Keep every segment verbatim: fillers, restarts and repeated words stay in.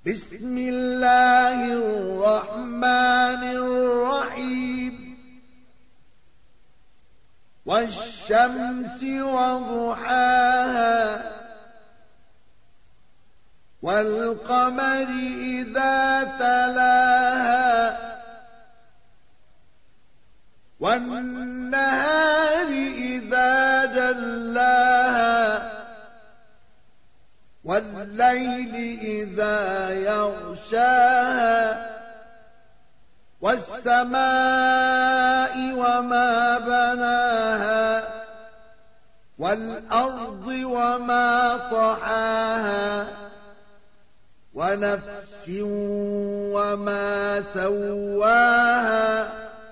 بسم الله الرحمن الرحيم والشمس وضحاها والقمر إذا تلاها والنهار إذا جلاها والليل إذا يغشاها والسماء وما بناها والأرض وما طحاها ونفس وما سواها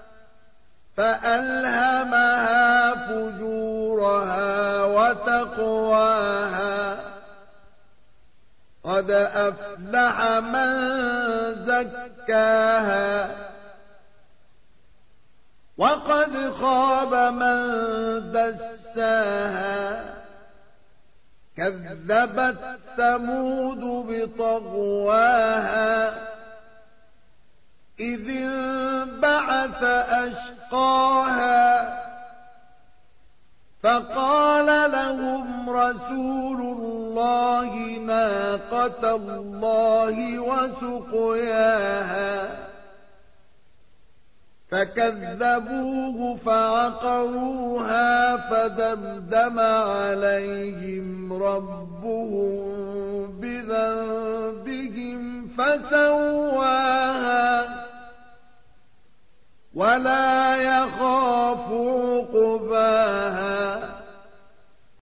فألهمها فجورها وتقواها قد أفلح من زكاها وقد خاب من دساها كذبت ثمود بطغواها إذ انبعث أشقاها فقال لهم رسول الله ناقة الله وسقياها فكذبوه فعقروها فدمدم عليهم ربهم بذنبهم فسواها ولا يخاف عقباها